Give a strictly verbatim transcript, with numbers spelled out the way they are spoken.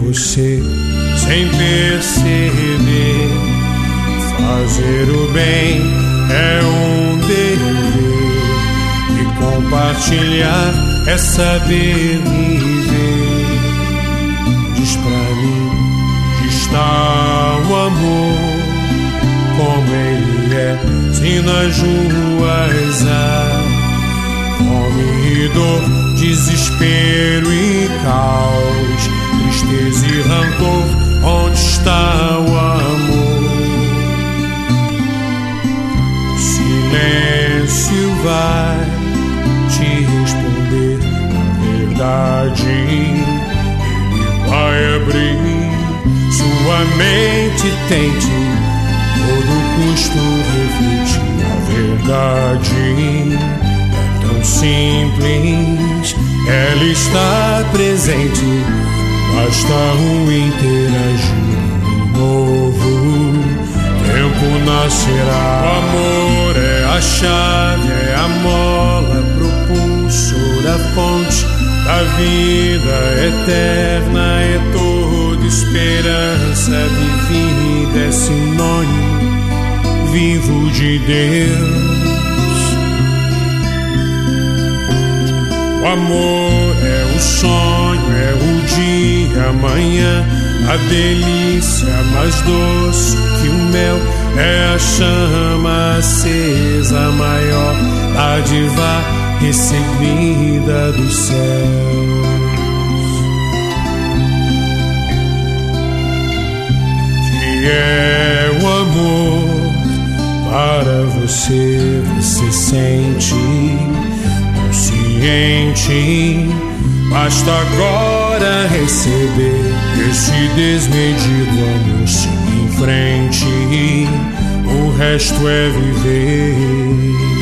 você sem perceber. Fazer o bem é um dever, e compartilhar é saber viver. Diz pra mim que está o amor, como ele é, se nas ruas há fome e dor, desespero e caos, tristeza e rancor, onde está o amor? O silêncio vai te responder a verdade, ele vai abrir sua mente, tente todo custo refletir a verdade. É tão simples, ela está presente, basta um interagir. Um novo tempo nascerá. O amor é a chave, é a mola propulsor, a fonte da vida eterna, é toda esperança vivida, é sinônimo vivo de Deus. O amor é o sonho, é o dia, amanhã, a delícia mais doce que o mel, é a chama acesa, a maior dádiva recebida dos céus. Que é o amor para você, você sente consciente, basta agora receber esse desmedido amor. Siga em frente, o resto é viver.